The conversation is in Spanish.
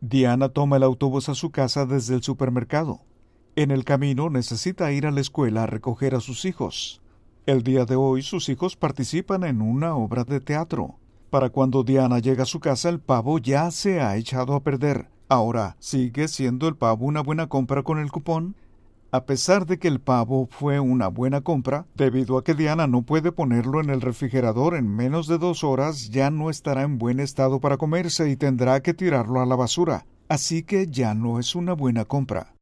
Diana toma el autobús a su casa desde el supermercado. En el camino necesita ir a la escuela a recoger a sus hijos. El día de hoy sus hijos participan en una obra de teatro. Para cuando Diana llega a su casa el pavo ya se ha echado a perder. Ahora, ¿sigue siendo el pavo una buena compra con el cupón? A pesar de que el pavo fue una buena compra, debido a que Diana no puede ponerlo en el refrigerador en menos de 2 horas, ya no estará en buen estado para comerse y tendrá que tirarlo a la basura. Así que ya no es una buena compra.